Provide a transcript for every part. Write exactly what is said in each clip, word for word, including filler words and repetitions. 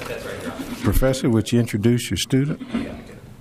That's right, Your Honor. Professor, would you introduce your student? Yeah.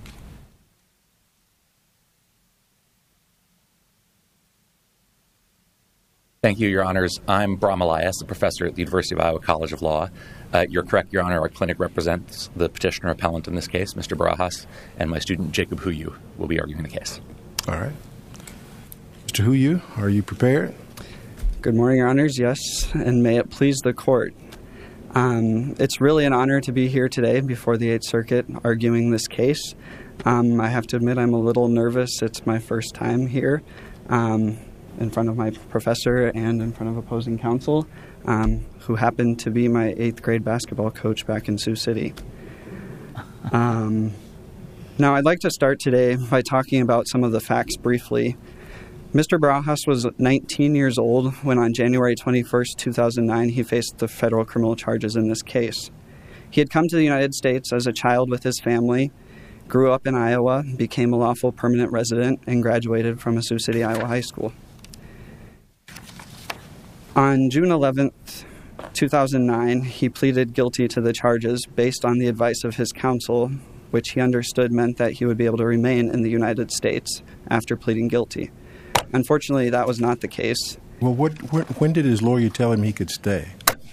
Thank you, Your Honors. I'm Bram Elias, a professor at the University of Iowa College of Law. Uh, you're correct, Your Honor. Our clinic represents the petitioner appellant in this case, Mister Barajas, and my student, Jacob Huyu, will be arguing the case. All right. Mister Huyu, are you prepared? Good morning, Your Honors. Yes, and may it please the Court. Um, it's really an honor to be here today before the Eighth Circuit arguing this case. Um, I have to admit I'm a little nervous. It's my first time here. Um, in front of my professor and in front of opposing counsel, um, who happened to be my eighth grade basketball coach back in Sioux City. Um, now, I'd like to start today by talking about some of the facts briefly. Mister Barajas was nineteen years old when on January twenty-first, two thousand nine, he faced the federal criminal charges in this case. He had come to the United States as a child with his family, grew up in Iowa, became a lawful permanent resident, and graduated from a Sioux City, Iowa high school. On June eleventh, two thousand nine, he pleaded guilty to the charges based on the advice of his counsel, which he understood meant that he would be able to remain in the United States after pleading guilty. Unfortunately, that was not the case. Well, what, what, when did his lawyer tell him he could stay?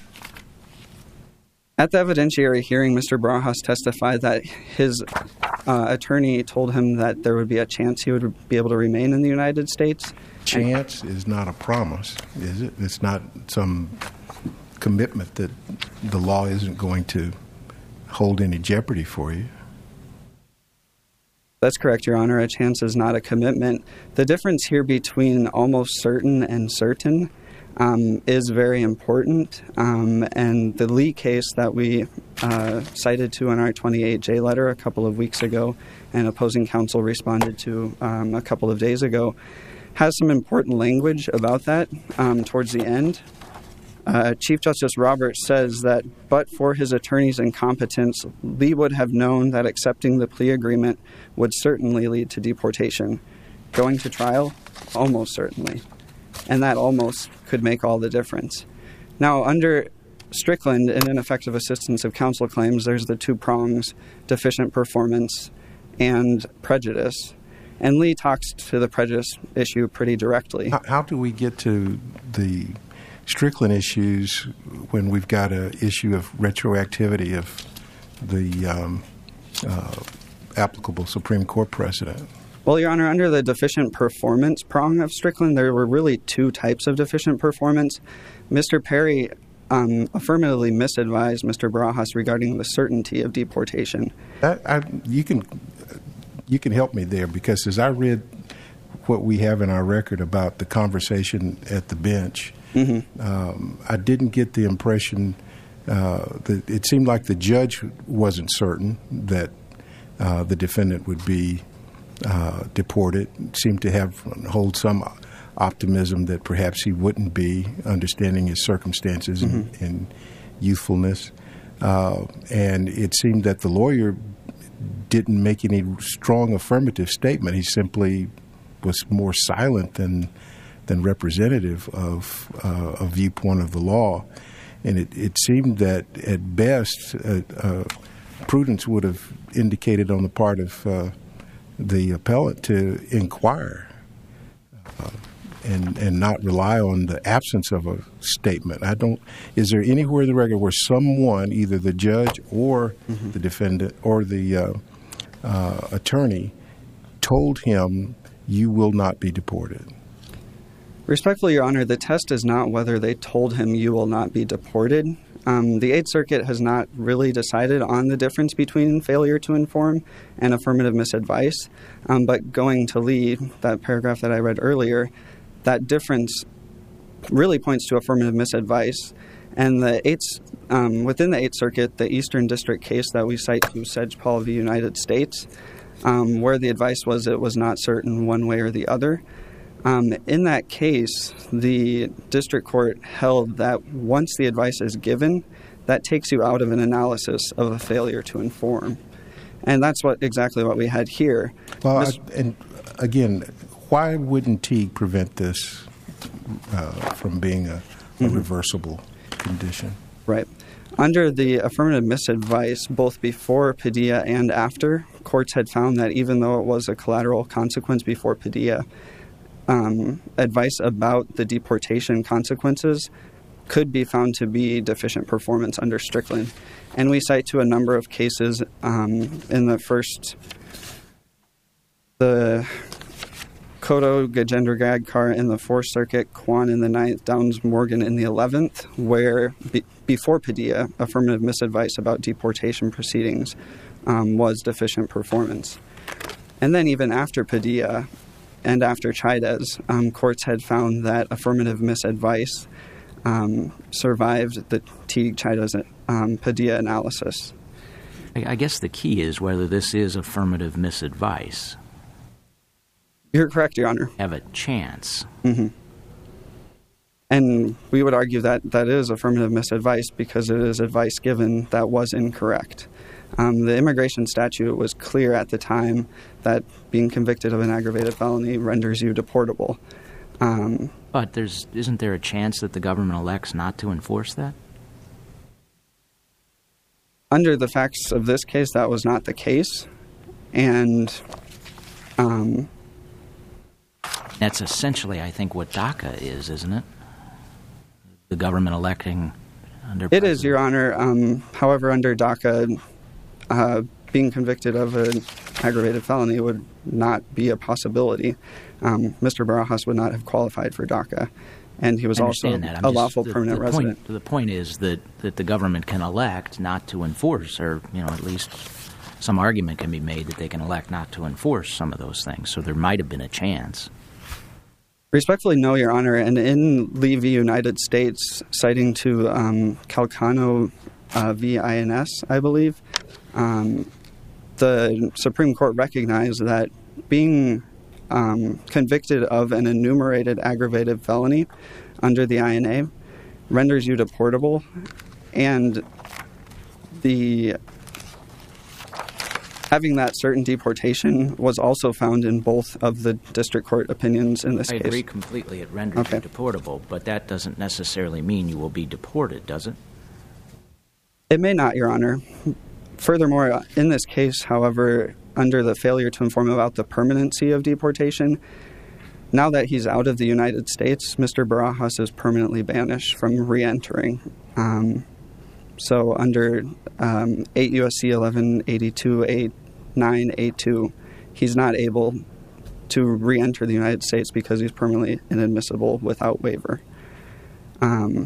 At the evidentiary hearing, Mister Barajas testified that his uh, attorney told him that there would be a chance he would be able to remain in the United States. Chance is not a promise, is it? It's not some commitment that the law isn't going to hold any jeopardy for you. That's correct, Your Honor. A chance is not a commitment. The difference here between almost certain and certain um, is very important. Um, and the Lee case that we uh, cited to in our twenty-eight J letter a couple of weeks ago and opposing counsel responded to um, a couple of days ago has some important language about that um, towards the end. Uh, Chief Justice Roberts says that but for his attorney's incompetence, Lee would have known that accepting the plea agreement would certainly lead to deportation. Going to trial? Almost certainly. And that almost could make all the difference. Now, under Strickland and ineffective assistance of counsel claims, there's the two prongs, deficient performance and prejudice. And Lee talks to the prejudice issue pretty directly. How, how do we get to the Strickland issues when we've got an issue of retroactivity of the um, uh, applicable Supreme Court precedent? Well, Your Honor, under the deficient performance prong of Strickland, there were really two types of deficient performance. Mister Perry um, affirmatively misadvised Mister Barajas regarding the certainty of deportation. I, I, you can you can help me there, because as I read what we have in our record about the conversation at the bench, mm-hmm. um, I didn't get the impression uh, that it seemed like the judge wasn't certain that uh, the defendant would be uh, deported. Seemed to have hold some optimism that perhaps he wouldn't be, understanding his circumstances mm-hmm. and, and youthfulness. Uh, and it seemed that the lawyer didn't make any strong affirmative statement. He simply was more silent than than representative of uh, a viewpoint of the law. And it, it seemed that at best, uh, uh, prudence would have indicated on the part of uh, the appellant to inquire uh, and and not rely on the absence of a statement. I don't. Is there anywhere in the record where someone, either the judge or mm-hmm. the defendant or the uh, uh, attorney, told him, "You will not be deported"? Respectfully, Your Honor, the test is not whether they told him you will not be deported. Um, the Eighth Circuit has not really decided on the difference between failure to inform and affirmative misadvice. Um, but going to Lee, that paragraph that I read earlier, that difference really points to affirmative misadvice. And the Eighth, um, within the Eighth Circuit, the Eastern District case that we cite to Sedge-Paul v. United States, um, where the advice was it was not certain one way or the other. Um, in that case, the district court held that once the advice is given, that takes you out of an analysis of a failure to inform. And that's what exactly what we had here. Well, I, and again, why wouldn't Teague prevent this uh, from being a, a mm-hmm. reversible condition? Right. Under the affirmative misadvice, both before Padilla and after, courts had found that even though it was a collateral consequence before Padilla, um, advice about the deportation consequences could be found to be deficient performance under Strickland. And we cite to a number of cases um, in the first, the Cotto Gajendra Gadkar in the Fourth Circuit, Kwan in the Ninth, Downs Morgan in the Eleventh, where be, before Padilla, affirmative misadvice about deportation proceedings um, was deficient performance. And then even after Padilla and after Chaidez, um, courts had found that affirmative misadvice um, survived the Teague-Chaidez um, Padilla analysis. I guess the key is whether this is affirmative misadvice. You're correct, Your Honor. Have a chance. Mm-hmm. And we would argue that that is affirmative misadvice because it is advice given that was incorrect. Um, the immigration statute was clear at the time that being convicted of an aggravated felony renders you deportable. Um, but there's isn't there a chance that the government elects not to enforce that? Under the facts of this case, that was not the case. And um, that's essentially, I think, what DACA is, isn't it? The government electing under It is, Your Honor. Um, however, under DACA, uh, being convicted of an aggravated felony would not be a possibility. Um, Mister Barajas would not have qualified for DACA, and he was also that. a lawful the, permanent the resident. Point, the point is that, that the government can elect not to enforce, or you know, at least some argument can be made that they can elect not to enforce some of those things. So there might have been a chance. Respectfully, no, Your Honor. And in Lee v. United States, citing to um, Calcano uh, v. I N S, I believe, um, the Supreme Court recognized that being um, convicted of an enumerated aggravated felony under the I N A renders you deportable, and the having that certain deportation was also found in both of the district court opinions in this I case. I agree completely. It renders okay. you deportable, but that doesn't necessarily mean you will be deported, does it? It may not, Your Honor. Furthermore, in this case, however, under the failure to inform about the permanency of deportation, now that he's out of the United States, Mister Barajas is permanently banished from re-entering. Um, so under um, eight U S C eleven eighty-two A nine A two, he's not able to re-enter the United States because he's permanently inadmissible without waiver. Um,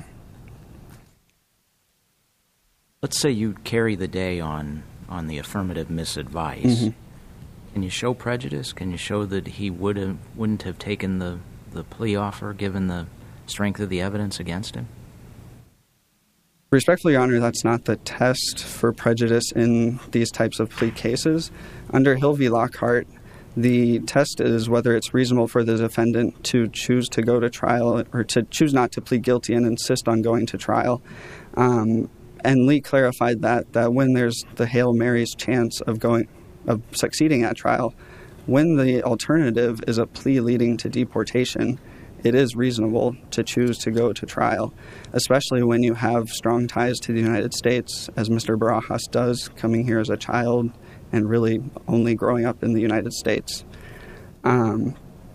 Let's say you carry the day on, on the affirmative misadvice. Mm-hmm. Can you show prejudice? Can you show that he would have, wouldn't have taken the, the plea offer given the strength of the evidence against him? Respectfully, Your Honor, that's not the test for prejudice in these types of plea cases. Under Hill v. Lockhart, the test is whether it's reasonable for the defendant to choose to go to trial or to choose not to plead guilty and insist on going to trial. Um, and Lee clarified that, that when there's the Hail Mary's chance of going, of succeeding at trial, when the alternative is a plea leading to deportation, it is reasonable to choose to go to trial, especially when you have strong ties to the United States, as Mister Barajas does, coming here as a child and really only growing up in the United States. Um,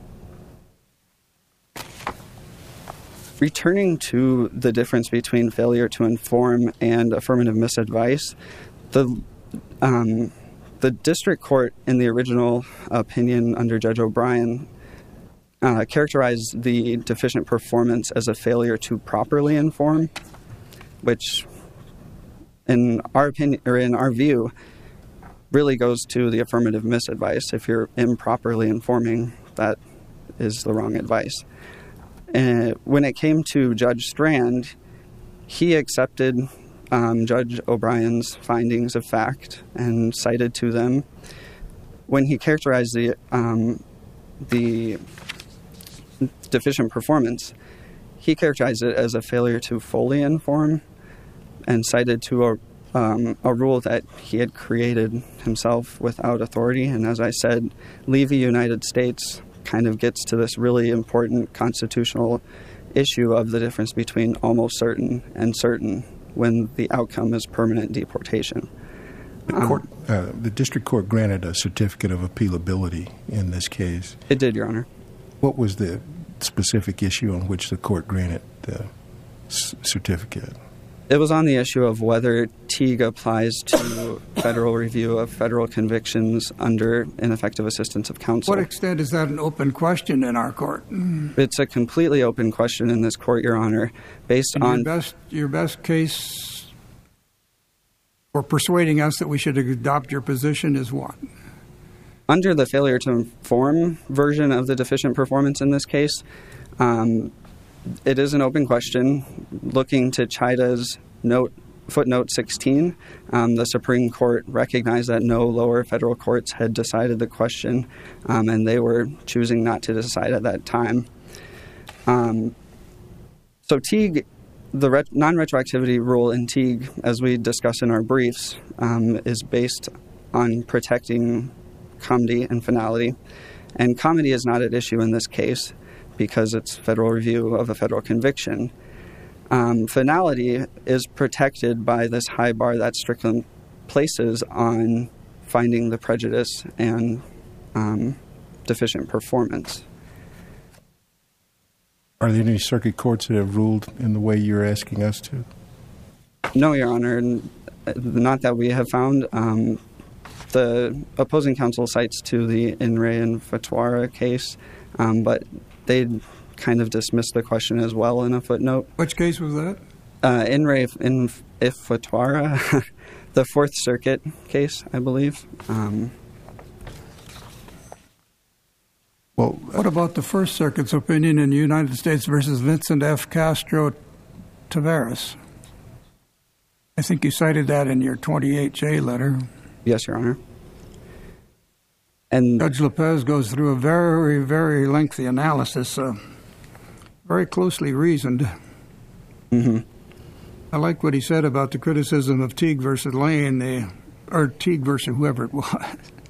returning to the difference between failure to inform and affirmative misadvice, the um, the district court in the original opinion under Judge O'Brien uh, characterized the deficient performance as a failure to properly inform, which in our opinion, or in our view, really goes to the affirmative misadvice. If you're improperly informing, that is the wrong advice. And when it came to Judge Strand, he accepted um, Judge O'Brien's findings of fact and cited to them. When he characterized the um, the deficient performance, he characterized it as a failure to fully inform and cited to a Um, a rule that he had created himself without authority. And as I said, Lee v. United States kind of gets to this really important constitutional issue of the difference between almost certain and certain. when the outcome is permanent deportation. The, court, uh, the district court granted a certificate of appealability in this case. It did, Your Honor. What was the specific issue on which the court granted the c- certificate? It was on the issue of whether Teague applies to federal review of federal convictions under ineffective assistance of counsel. To what extent is that an open question in our court? It's a completely open question in this court, Your Honor, based and on... Your best, your best case for persuading us that we should adopt your position is what? Under the failure to inform version of the deficient performance in this case, um, it is an open question. Looking to Chida's note, footnote sixteen, um, the Supreme Court recognized that no lower federal courts had decided the question, um, and they were choosing not to decide at that time. Um, so Teague, the ret- non-retroactivity rule in Teague, as we discussed in our briefs, um, is based on protecting comity and finality. And comity is not at issue in this case because it's federal review of a federal conviction. Um, finality is protected by this high bar that Strickland places on finding the prejudice and um, deficient performance. Are there any circuit courts that have ruled in the way you're asking us to? No, Your Honor, not that we have found. Um, the opposing counsel cites to the In re and Fatwara case, um, but they kind of dismissed the question as well in a footnote. Which case was that? Uh, In re in if Fatwara, the Fourth Circuit case, I believe. Um, well, what about the First Circuit's opinion in United States versus Vincent F. Castro Taveras? I think you cited that in your twenty-eight J letter. Yes, Your Honor. And Judge Lopez goes through a very, very lengthy analysis, uh, very closely reasoned. Mm-hmm. I like what he said about the criticism of Teague versus Lane, the, or Teague versus whoever it was.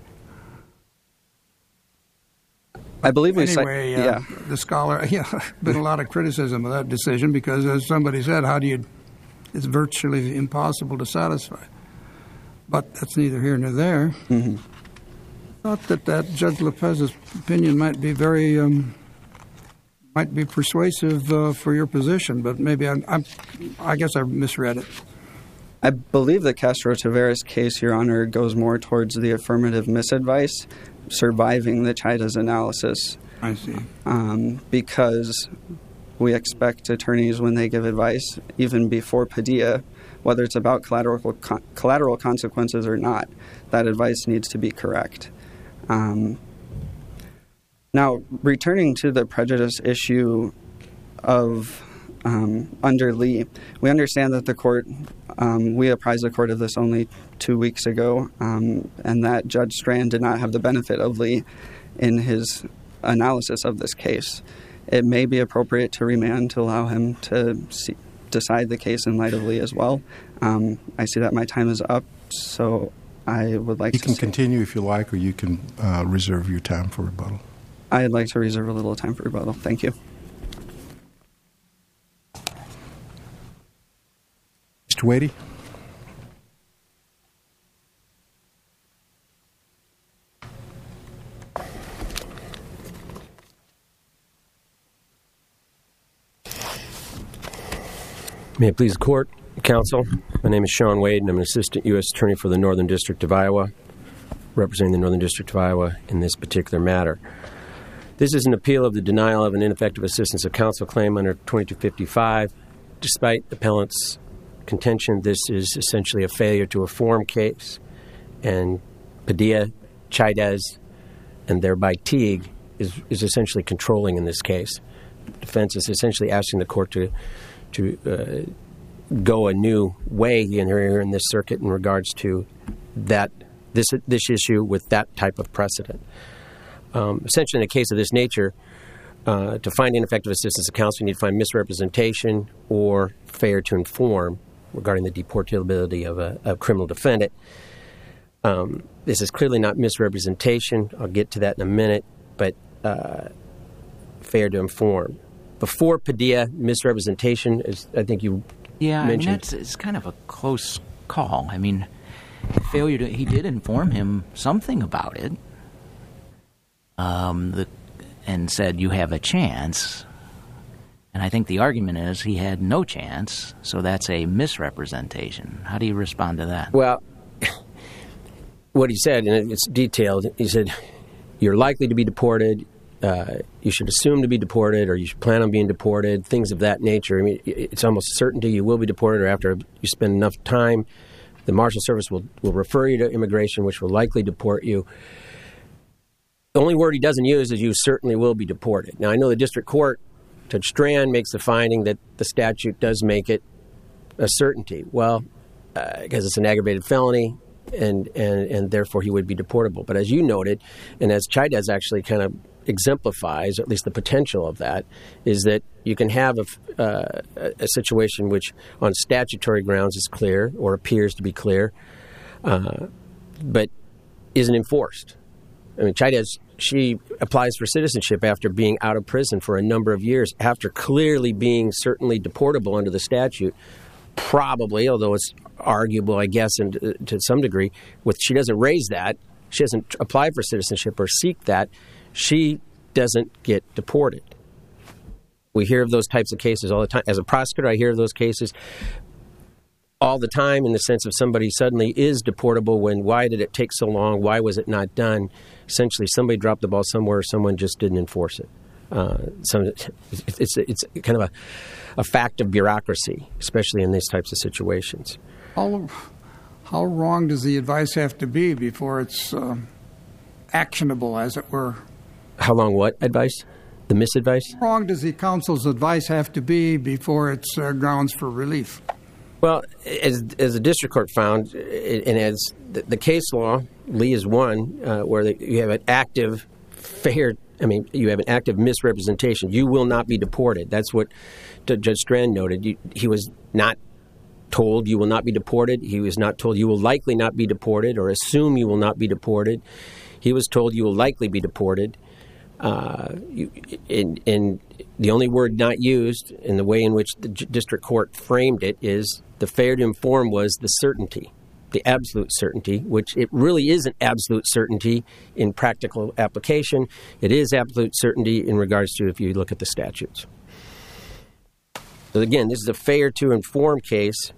I believe we anyway, cite, uh, yeah. the scholar, yeah, been a lot of criticism of that decision because, as somebody said, how do you? It's virtually impossible to satisfy. But that's neither here nor there. Mm-hmm. Thought that that Judge Lopez's opinion might be very, um, might be persuasive uh, for your position, but maybe I'm, I'm, I guess I misread it. I believe the Castro Taveras case, Your Honor, goes more towards the affirmative misadvice, surviving the Chida's analysis. I see. Um, because we expect attorneys, when they give advice, even before Padilla, whether it's about collateral con- collateral consequences or not, that advice needs to be correct. Um, now, returning to the prejudice issue of um, under Lee, we understand that the court, um, we apprised the court of this only two weeks ago, um, and that Judge Strand did not have the benefit of Lee in his analysis of this case. It may be appropriate to remand to allow him to see, decide the case in light of Lee as well. Um, I see that my time is up, so I would like you to... You can say, continue if you like, or you can uh, reserve your time for rebuttal. I'd like to reserve a little time for rebuttal. Thank you. Mister Wadey? May it please the court, counsel. My name is Sean Wade, and I'm an assistant U S attorney for the Northern District of Iowa, representing the Northern District of Iowa in this particular matter. This is an appeal of the denial of an ineffective assistance of counsel claim under twenty-two fifty-five. Despite the appellant's contention, this is essentially a failure to inform case, and Padilla, Chaidez, and thereby Teague is, is essentially controlling in this case. The defense is essentially asking the court to to uh, go a new way in here in this circuit in regards to that this this issue with that type of precedent. Um, essentially, in a case of this nature, uh, to find ineffective assistance of counsel, you need to find misrepresentation or failure to inform regarding the deportability of a, a criminal defendant. Um, this is clearly not misrepresentation. I'll get to that in a minute, but uh, failure to inform. Before Padilla, misrepresentation, as I think you Yeah, mentioned. I mean, that's, it's kind of a close call. I mean, failure to, he did inform him something about it, um, the, and said, you have a chance. And I think the argument is he had no chance, so that's a misrepresentation. How do you respond to that? Well, what he said, and it's detailed, he said, you're likely to be deported, uh, you should assume to be deported, or you should plan on being deported, things of that nature. I mean, it's almost certainty you will be deported, or after you spend enough time, the Marshal Service will, will refer you to immigration, which will likely deport you. The only word he doesn't use is you certainly will be deported. Now, I know the district court, Judge Strand, makes the finding that the statute does make it a certainty. Well, uh, because it's an aggravated felony, and, and, and therefore he would be deportable. But as you noted, and as Chaidez actually kind of exemplifies, or at least the potential of that, is that you can have a, uh, a situation which on statutory grounds is clear or appears to be clear, uh, but isn't enforced. I mean, Chaidez, she applies for citizenship after being out of prison for a number of years, after clearly being certainly deportable under the statute, probably, although it's arguable, I guess, and to some degree, with she doesn't raise that, she doesn't apply for citizenship or seek that, she doesn't get deported. We hear of those types of cases all the time. As a prosecutor, I hear of those cases all the time in the sense of somebody suddenly is deportable when, why did it take so long? Why was it not done? Essentially, somebody dropped the ball somewhere, someone just didn't enforce it. Uh, so it's, it's it's kind of a, a fact of bureaucracy, especially in these types of situations. How, how wrong does the advice have to be before it's uh, actionable, as it were? How long what advice? The misadvice? How wrong does the counsel's advice have to be before it's uh, grounds for relief? Well, as, as the district court found, and as the, the case law, Lee is one, uh, where the, you have an active, fair, I mean, you have an active misrepresentation. You will not be deported. That's what Judge Strand noted. You, he was not told you will not be deported. He was not told you will likely not be deported or assume you will not be deported. He was told you will likely be deported. Uh, you, and, and the only word not used in the way in which the district court framed it is the failure to inform was the certainty, the absolute certainty, which it really isn't absolute certainty in practical application. It is absolute certainty in regards to if you look at the statutes. So again, this is a failure to inform case.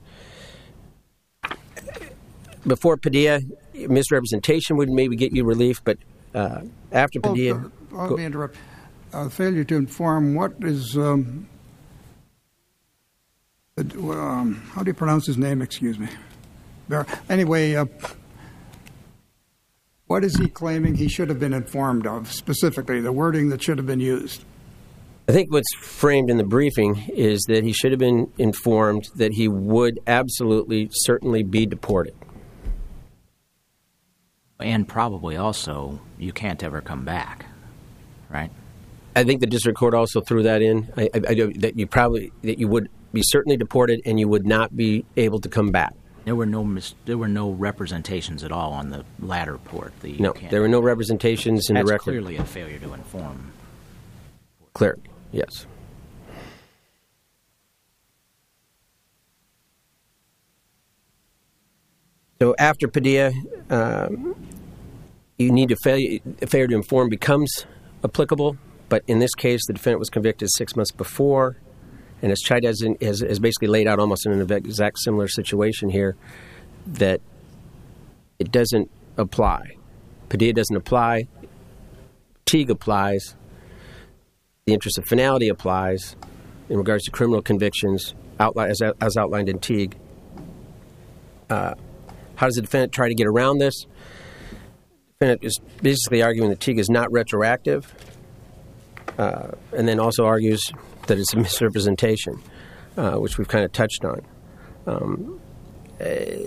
Before Padilla, misrepresentation would maybe get you relief, but uh, after Padilla... Oh, uh, let me interrupt. Uh, failure to inform, what is... Um, um, how do you pronounce his name? Excuse me. There, anyway, uh, what is he claiming he should have been informed of, specifically, the wording that should have been used? I think what's framed in the briefing is that he should have been informed that he would absolutely, certainly be deported. And probably also, you can't ever come back, right? I think the district court also threw that in. I, I, I, that you probably that you would be certainly deported and you would not be able to come back. There were no mis- there were no representations at all on the latter part. The no, there were no representations in That's the record. That's clearly a failure to inform. Clear, yes. So after Padilla, um, you need to fail, failure to inform becomes applicable, but in this case, the defendant was convicted six months before, and as Chaidez has, has basically laid out almost in an exact similar situation here, that it doesn't apply. Padilla doesn't apply. Teague applies. The interest of finality applies in regards to criminal convictions, outline, as, as outlined in Teague. Uh, how does the defendant try to get around this? The defendant is basically arguing that Teague is not retroactive, uh, and then also argues that it's a misrepresentation, uh, which we've kind of touched on. Um, uh,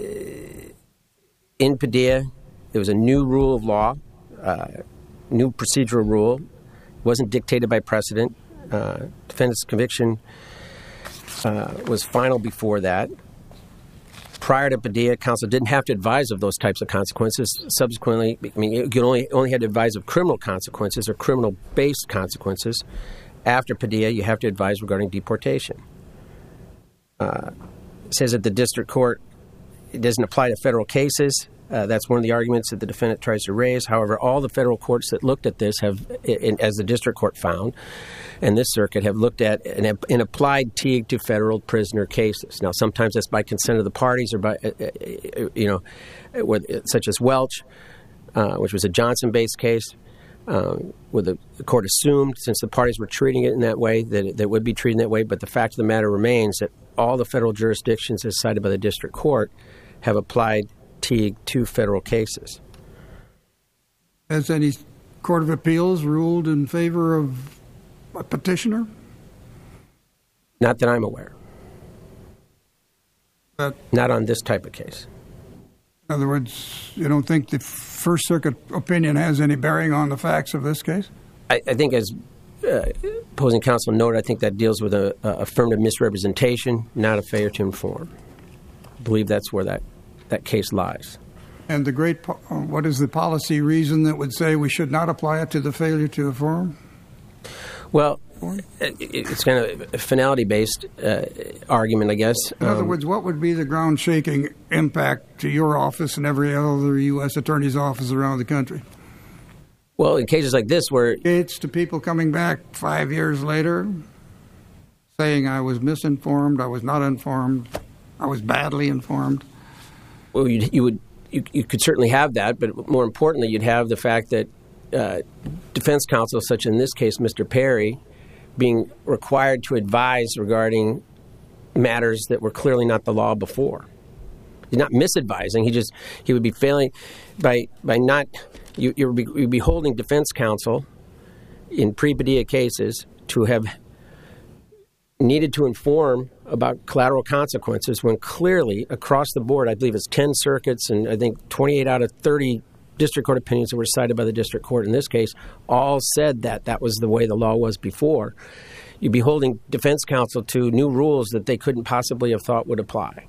in Padilla, there was a new rule of law, uh, new procedural rule. It wasn't dictated by precedent. Uh, defendant's conviction uh, was final before that. Prior to Padilla, counsel didn't have to advise of those types of consequences. Subsequently, I mean, you only only had to advise of criminal consequences or criminal-based consequences. After Padilla, you have to advise regarding deportation. Uh, says that the district court it doesn't apply to federal cases. Uh, that's one of the arguments that the defendant tries to raise. However, all the federal courts that looked at this have, in, as the district court found, and this circuit have looked at and, and applied Teague to federal prisoner cases. Now, sometimes that's by consent of the parties, or by, uh, uh, you know, with, such as Welch, uh, which was a Johnson-based case, um, where the, the court assumed, since the parties were treating it in that way, that it, that it would be treated that way. But the fact of the matter remains that all the federal jurisdictions, as cited by the district court, have applied Teague to federal cases. Has any court of appeals ruled in favor of a petitioner? Not that I'm aware. But Not on this type of case. in other words, you don't think the First Circuit opinion has any bearing on the facts of this case? I, I think, as uh, opposing counsel noted, I think that deals with a, a affirmative misrepresentation, not a failure to inform. I believe that's where that, that case lies. And the great, po- what is the policy reason that would say we should not apply it to the failure to inform? Well, it, it's kind of a finality-based uh, argument, I guess. In other Um, words, what would be the ground-shaking impact to your office and every other U S attorney's office around the country? Well, in cases like this where... It's to people coming back five years later saying I was misinformed, I was not informed, I was badly informed. Well, you'd, you would you, you could certainly have that, but more importantly, you'd have the fact that uh, defense counsel, such in this case, Mister Perry, being required to advise regarding matters that were clearly not the law before. He's not misadvising. He just he would be failing by by not you you would be, you'd be holding defense counsel in pre-Padilla cases to have needed to inform about collateral consequences when clearly across the board, I believe it's ten circuits and I think twenty-eight out of thirty district court opinions that were cited by the district court in this case all said that that was the way the law was before. You'd be holding defense counsel to new rules that they couldn't possibly have thought would apply.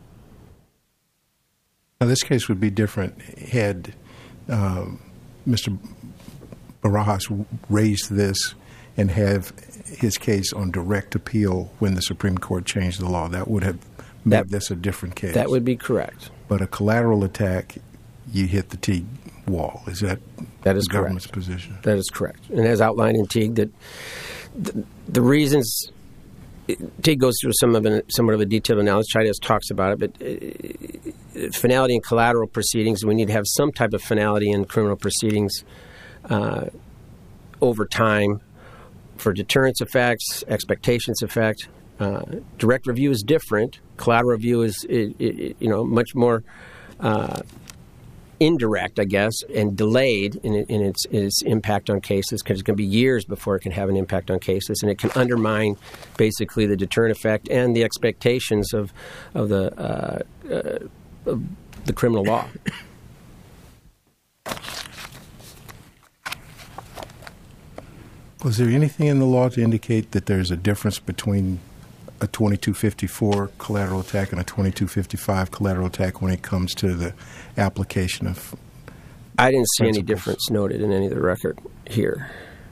Now, this case would be different had um, Mister Barajas raised this and have his case on direct appeal when the Supreme Court changed the law. That would have made That- this a different case. That would be correct. But a collateral attack, you hit the Teague wall. Is that That is the government's correct. position? That is correct. And as outlined in Teague, that the, the reasons Teague goes through some of an, somewhat of a detailed analysis. Chidas talks about it, but uh, finality in collateral proceedings, we need to have some type of finality in criminal proceedings uh, over time for deterrence effects, expectations effect. Uh, direct review is different. Collateral review is, it, it, you know, much more uh, indirect, I guess, and delayed in, in, its, in its impact on cases because it's going to be years before it can have an impact on cases, and it can undermine basically the deterrent effect and the expectations of of the uh, uh, of the criminal law. Was there anything in the law to indicate that there's a difference between a twenty-two fifty-four collateral attack and a twenty-two fifty-five collateral attack when it comes to the application of I didn't see any principles? difference noted in any of the record here.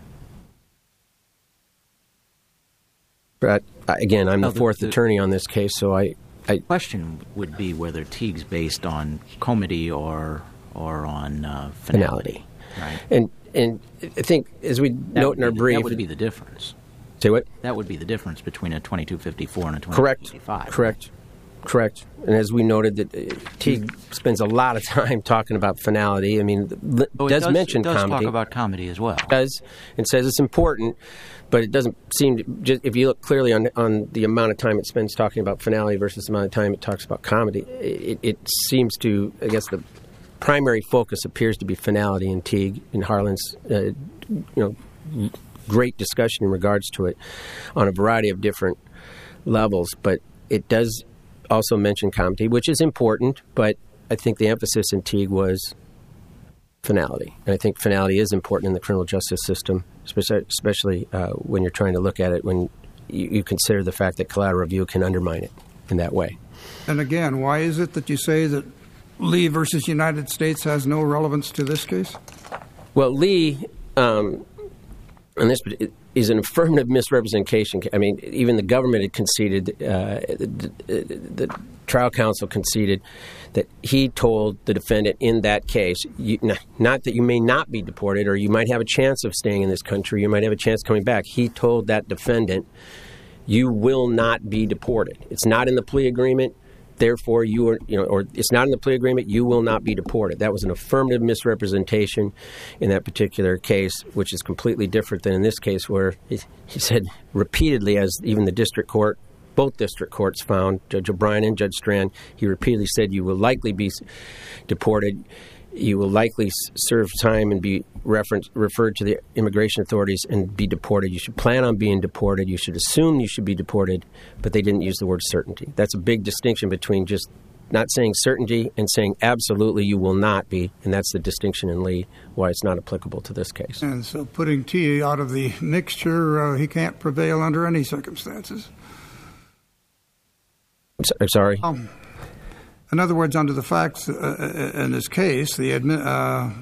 But uh, again, I'm No, the the- fourth the- attorney on this case, so I, I The question would be whether Teague's based on comity or or on uh, finality. finality. Right. And and I think as we That note would in our be the- brief, that would be the difference. say what? That would be the difference between a twenty-two fifty-four and a twenty-two Correct. fifty-five. Correct. Correct. And as we noted, that uh, Teague spends a lot of time talking about finality. I mean, l- Oh, it does, does mention it does comedy. talk about comedy as well. does and says it's important, but it doesn't seem to. Just, if you look clearly on on the amount of time it spends talking about finality versus the amount of time it talks about comedy, it, it seems to. I guess the primary focus appears to be finality in Teague in Harlan's, uh, you know, great discussion in regards to it on a variety of different levels, but it does also mention comedy, which is important, but I think the emphasis in Teague was finality. And I think finality is important in the criminal justice system, especially, especially uh, when you're trying to look at it when you, you consider the fact that collateral review can undermine it in that way. And again, why is it that you say that Lee versus United States has no relevance to this case? Well, Lee, um, and this is an affirmative misrepresentation. I mean, even the government had conceded, uh, the, the trial counsel conceded that he told the defendant in that case, you, not that you may not be deported or you might have a chance of staying in this country, you might have a chance of coming back. He told that defendant, you will not be deported. It's not in the plea agreement. Therefore, you are, you know, or it's not in the plea agreement, you will not be deported. That was an affirmative misrepresentation in that particular case, which is completely different than in this case where he, he said repeatedly, as even the district court, both district courts found, Judge O'Brien and Judge Strand, he repeatedly said you will likely be deported. You will likely serve time and be referenced, referred to the immigration authorities and be deported. You should plan on being deported. You should assume you should be deported, but they didn't use the word certainty. That's a big distinction between just not saying certainty and saying absolutely you will not be, and that's the distinction in Lee, why it's not applicable to this case. And so putting T out of the mixture, uh, he can't prevail under any circumstances. I'm, so, I'm sorry? Um, In other words, under the facts uh, in this case, the admi- uh,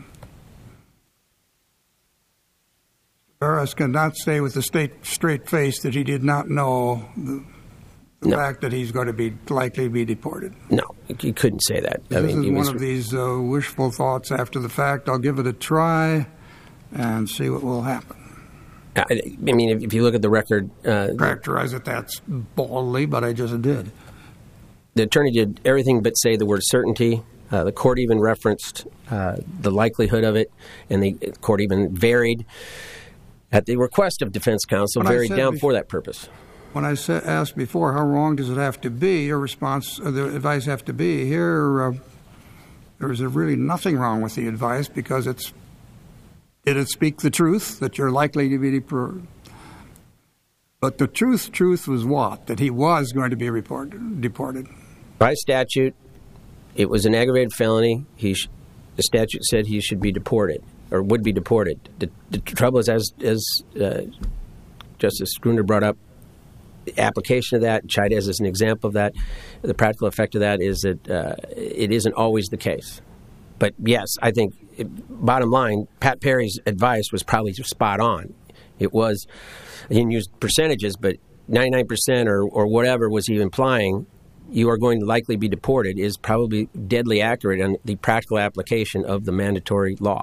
Barras cannot say with a state, straight face that he did not know the, the no. fact that he's going to be likely to be deported. No, he couldn't say that. This I mean, is he one was, of these uh, wishful thoughts after the fact. I'll give it a try and see what will happen. I, I mean, if, if you look at the record... Uh, Characterize it that's boldly, but I just did. The attorney did everything but say the word certainty. Uh, the court even referenced uh, the likelihood of it, and the court even varied at the request of defense counsel, When varied down before, for that purpose. When I sa- asked before, how wrong does it have to be, your response, uh, the advice have to be, here uh, there's really nothing wrong with the advice because it's, did it speak the truth, that you're likely to be deported? But the truth, truth was what? That he was going to be reported, deported. By statute, it was an aggravated felony. He sh- the statute said he should be deported or would be deported. The, the trouble is, as, as uh, Justice Gruner brought up, the application of that, Chaidez is an example of that. The practical effect of that is that uh, it isn't always the case. But yes, I think, it, bottom line, Pat Perry's advice was probably spot on. It was, he didn't use percentages, but ninety-nine percent or, or whatever was he implying, you are going to likely be deported, is probably deadly accurate on the practical application of the mandatory law.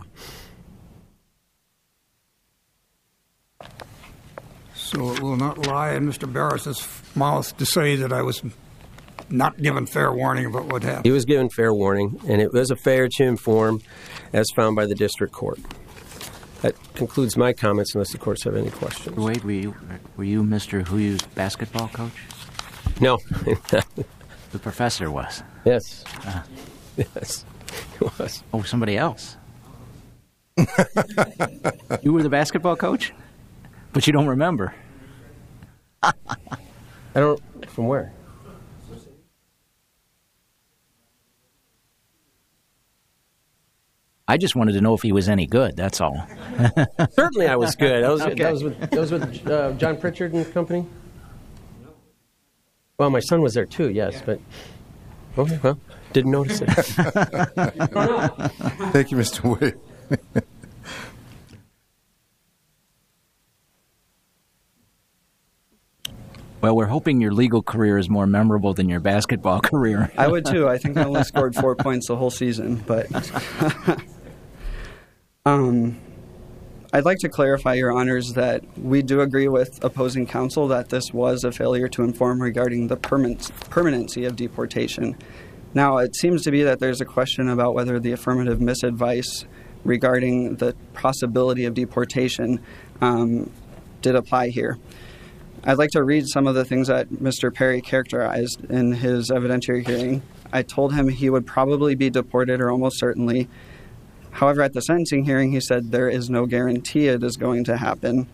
So it will not lie in Mister Barris's mouth to say that I was not given fair warning of what would happen. He was given fair warning, and it was a failure to inform, as found by the district court. That concludes my comments, unless the courts have any questions. Wade, were you, were you Mister Huyu's basketball coach? No. The professor was. Yes. Uh, yes, it was. Oh, somebody else. You were the basketball coach? But you don't remember. I don't. From where? I just wanted to know if he was any good, that's all. Certainly I was good. That was, Okay. that was with, that was with uh, John Pritchard and company? Well, my son was there too, yes, but... Okay, well, didn't notice it. Thank you, Mister Wade. Well, we're hoping your legal career is more memorable than your basketball career. I would too. I think I only scored four points the whole season, but um, I'd like to clarify, Your Honors, that we do agree with opposing counsel that this was a failure to inform regarding the permanent, permanency of deportation. Now, it seems to be that there's a question about whether the affirmative misadvice regarding the possibility of deportation um, did apply here. I'd like to read some of the things that Mister Perry characterized in his evidentiary hearing. I told him he would probably be deported or almost certainly. However, at the sentencing hearing, he said there is no guarantee it is going to happen.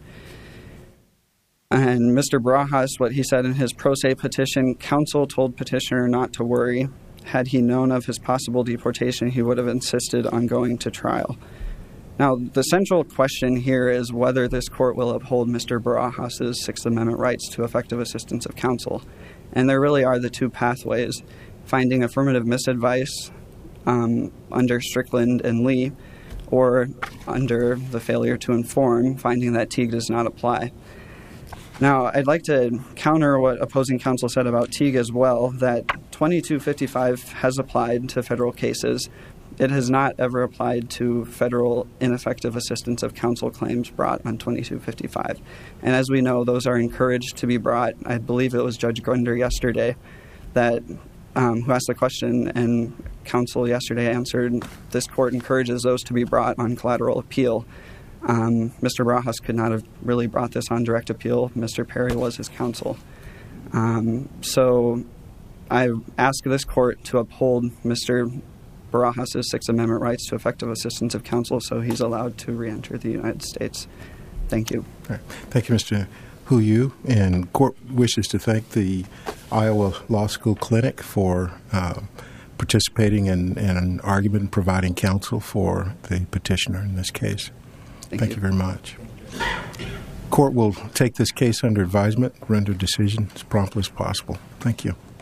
And Mister Barajas, what he said in his pro se petition, counsel told petitioner not to worry. Had he known of his possible deportation, he would have insisted on going to trial. Now, the central question here is whether this court will uphold Mister Barajas' Sixth Amendment rights to effective assistance of counsel. And there really are the two pathways, finding affirmative misadvice um, under Strickland and Lee, or under the failure to inform, finding that Teague does not apply. Now, I'd like to counter what opposing counsel said about Teague as well, that twenty-two fifty-five has applied to federal cases. It has not ever applied to federal ineffective assistance of counsel claims brought on twenty-two fifty-five. And as we know, those are encouraged to be brought. I believe it was Judge Grunder yesterday that um, who asked the question, and counsel yesterday answered, this court encourages those to be brought on collateral appeal. Um, Mister Barajas could not have really brought this on direct appeal. Mister Perry was his counsel. Um, so I ask this court to uphold Mister Barajas' Sixth Amendment rights to effective assistance of counsel so he's allowed to reenter the United States. Thank you. All right. Thank you, Mister Huyu. And court wishes to thank the Iowa Law School Clinic for uh, participating in, in an argument and providing counsel for the petitioner in this case. Thank, Thank you. you very much. Court will take this case under advisement, render decision as promptly as possible. Thank you.